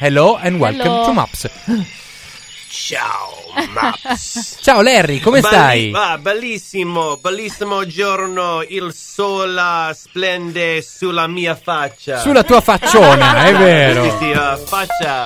hello and welcome to Maps. Ciao Maps. Ciao Larry, come stai? Bellissimo giorno, il sole splende sulla mia faccia. Sulla tua facciona, è vero. Sì, faccia,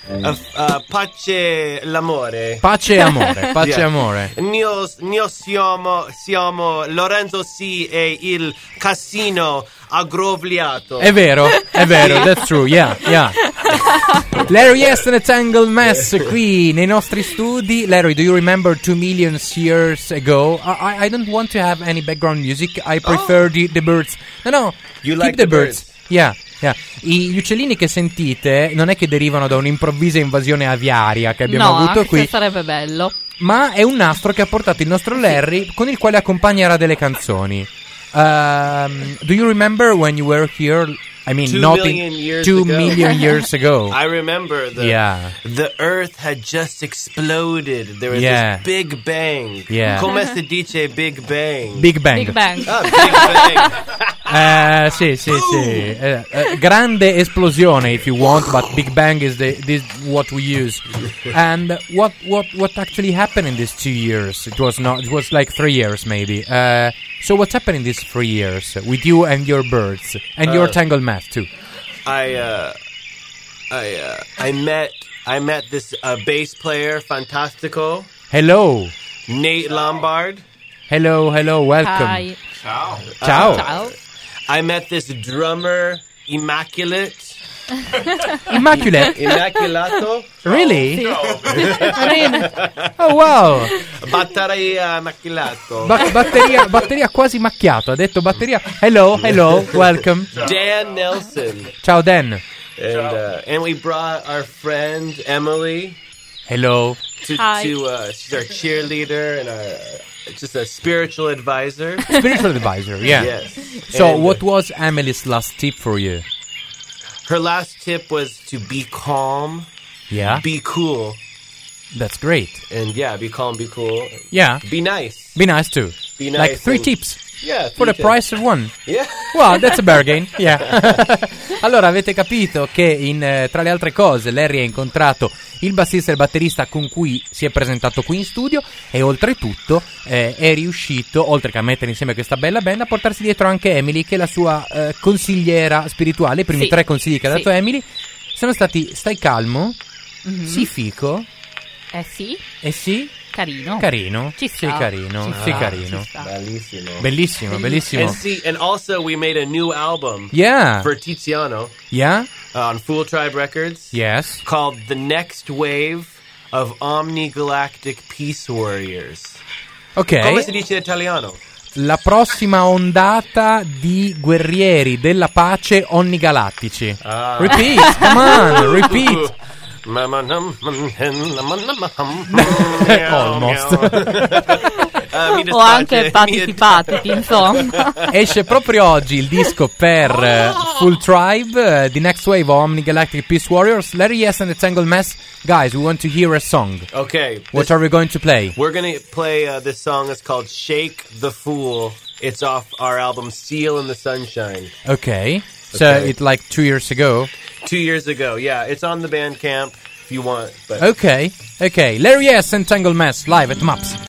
pace l'amore. Pace e amore. Noi siamo Lorenzo C e il casino aggrovigliato. È vero, that's true, yeah. Larry S and the Tangle Mess qui nei nostri studi. Larry, do you remember 2 million years ago? I don't want to have any background music. I prefer the birds. No, you keep like the the birds. Yeah. Gli uccellini che sentite non è che derivano da un'improvvisa invasione aviaria che abbiamo avuto qui. No, sarebbe bello. Ma è un nastro che ha portato il nostro Larry, con il quale accompagnerà delle canzoni. Do you remember when you were here? I mean, 2 million years ago. I remember the Earth had just exploded. There was this Big Bang. Yeah. Come si dice Big Bang? Big Bang. Big Bang. Big Bang. Sì. Grande esplosione, if you want, but Big Bang is what we use. And what actually happened in these 2 years? It was like 3 years maybe. So what's happened in these 3 years with you and your birds and your Tangle Math too? I met this bass player, fantastico. Hello, Nate Lombard. hello, welcome. Hi. Ciao. I met this drummer, Immaculato. Really? Sì. Oh wow. Batteria Immaculato. Batteria quasi macchiato. Ha detto batteria. Hello, welcome. Dan Nelson. Ciao Dan. And we brought our friend Emily. Hello. Hi. She's our cheerleader and just a spiritual advisor. Spiritual advisor, yeah. Yes. So what was Emily's last tip for you? Her last tip was to be calm, Yeah. be cool, That's great. and be calm, be cool. Yeah. Be nice. Be nice too. Be nice. Like 3 and- tips Yeah. for the 3 tips. price of 1. Yeah. Wow, that's a bargain. Yeah. Allora, avete capito che tra le altre cose Larry ha incontrato il bassista e il batterista con cui si è presentato qui in studio e oltretutto è riuscito, oltre che a mettere insieme questa bella band, a portarsi dietro anche Emily, che è la sua consigliera spirituale. I primi 3 consigli che ha dato Emily sono stati: stai calmo, sii fico, Sì. e sì, carino. Ci sta. Sì, carino. Sì, carino. Ci sta. Bellissimo. Bellissimo. And also we made a new album Yeah. for Tiziano Yeah. on Fool Tribe Records. Yes. Called The Next Wave of Omni-Galactic Peace Warriors. Ok. Come si dice in italiano? La prossima ondata di guerrieri della pace onnigalattici. Repeat, come on, repeat. Almost. O anche patiti, insomma. Esce proprio oggi il disco per Full Tribe, The Next Wave of Omni-Galactic Peace Warriors. Larry S and the Tangle Mess. Guys, we want to hear a song. Okay. What are we going to play? We're going to play this song. It's called Shake the Fool. It's off our album Seal in the Sunshine. Okay. So it's like 2 years ago. 2 years ago, yeah. It's on the Bandcamp if you want. But Okay. Larry S and Tangle Mess live at Maps.